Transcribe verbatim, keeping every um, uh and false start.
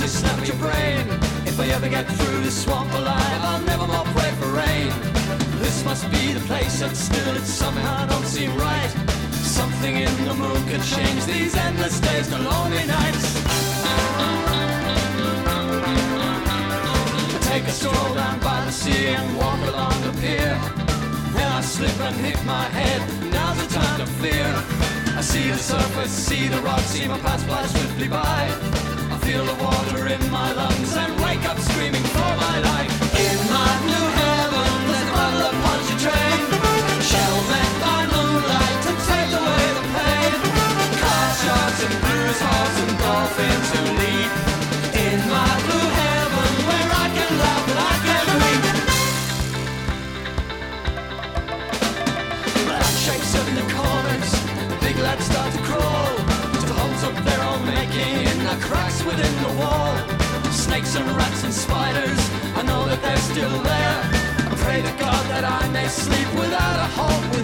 snap at your brain. If I ever get through this swamp alive, I'll never more pray for rain. This must be the place, and still it somehow don't seem right. Something in the moon could change these endless days to lonely nights. I take a stroll down by the sea and walk along the pier. Then I slip and hit my head, now's the time to fear. I see the surface, see the rocks, see my past fly swiftly by. I feel the water in my lungs and wake up screaming for my life. In my new heaven, there's a bottle of punchy train. Shell met by moonlight to take away the pain. Car sharks and blues hearts and dolphins who lead. In my blue heaven, where I can laugh and I can weep. Black shapes up in the corners, the big lads start to crawl to holes of their own making in the cracks within the wall. Snakes and rats and spiders, I know that they're still there. I pray to God that I may sleep without a hope.